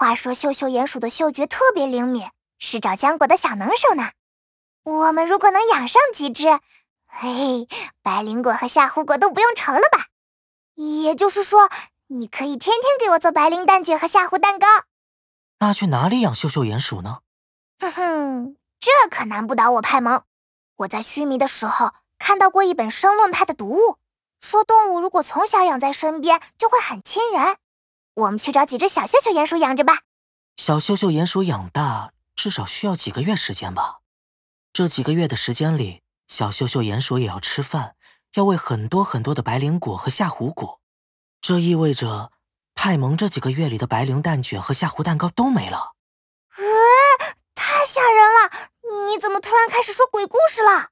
话说秀秀鼹鼠的嗅觉特别灵敏，是找浆果的小能手呢。我们如果能养上几只，嘿嘿，白灵果和夏胡果都不用愁了吧？也就是说，你可以天天给我做白灵蛋卷和夏胡蛋糕。 那去哪里养秀秀鼹鼠呢？ 哼哼，这可难不倒我派蒙。我在须弥的时候看到过一本生论派的读物，说动物如果从小养在身边，就会很亲人。我们去找几只小秀秀鼹鼠养着吧。 小秀秀鼹鼠养大至少需要几个月时间吧？这几个月的时间里，小秀秀鼹鼠也要吃饭，要喂很多很多的白灵果和夏胡果。这意味着派蒙这几个月里的白灵蛋卷和夏胡蛋糕都没了。 太吓人了！你怎么突然开始说鬼故事了？